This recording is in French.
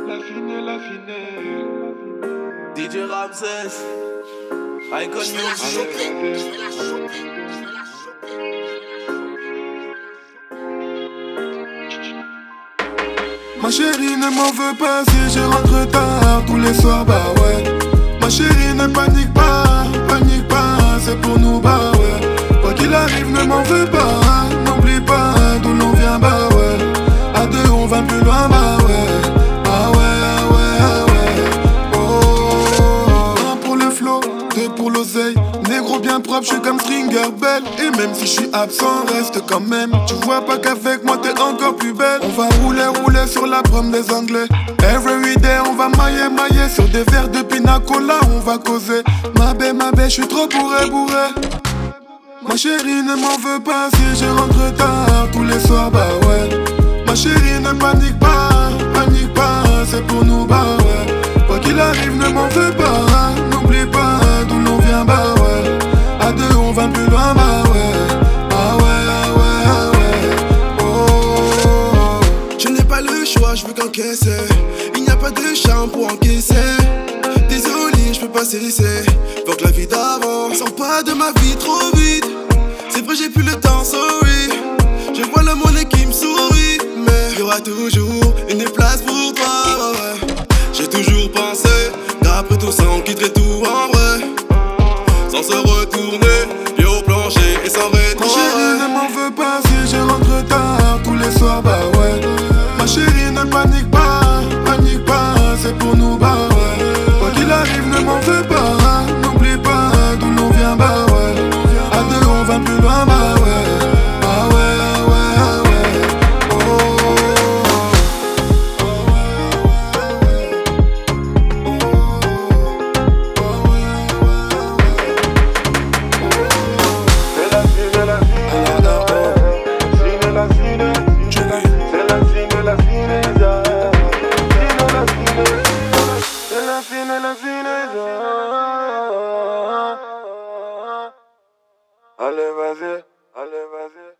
La fine. DJ Ramses, Icon Music. Ma chérie ne m'en veut pas si je rentre tard tous les soirs, bah ouais. Ma chérie ne panique pas, c'est pour nous, bah ouais. Quoi qu'il arrive ne m'en veux pas, n'oublie pas d'où l'on vient, bah ouais. À deux on va plus loin, bah ouais. Ah ouais, ah ouais, ah ouais. Oh, un pour le flow, deux pour l'oseille. Négro bien propre, je suis comme Stringer Bell. Et même si je suis absent, reste quand même. Tu vois pas qu'avec moi t'es encore plus belle. On va rouler sur la pomme des Anglais. Every day on va mailler sur des verres de pina colada, on va causer. Ma belle, je suis trop bourré. Ma chérie ne m'en veut pas si je rentre tard tous les soirs, bah ouais. Ma chérie ne panique pas, c'est pour nous, bah ouais. Quoi qu'il arrive ne m'en veut pas, n'oublie pas d'où l'on vient, bah ouais. À deux on va plus loin, bah ouais. Ah ouais, ah ouais, ah ouais. Oh. Je n'ai pas le choix, je veux qu'encaisser. Il n'y a pas de charme pour encaisser. Désolé, je peux pas cesser. Faut que la vie d'avant sors pas de ma vie trop vite. C'est vrai, j'ai plus le temps, sorry. Je vois la monnaie qui me sourit. Mais il y aura toujours une place pour toi, ouais. J'ai toujours pensé qu'après tout ça on quitterait tout en vrai. Sans se retourner, pied au plancher et sans rétro. Ma chérie ne m'en veut pas si je rentre tard tous les soirs, bah ouais. Ma chérie ne panique pas, c'est pour nous, bah ouais. Quoi qu'il arrive ne m'en veut pas, n'oublie pas d'où l'on vient, bah ouais. À deux on va plus loin, bah ouais. Ah ouais, ah ouais, ah ouais. Allez, vas-y, allez, vas-y.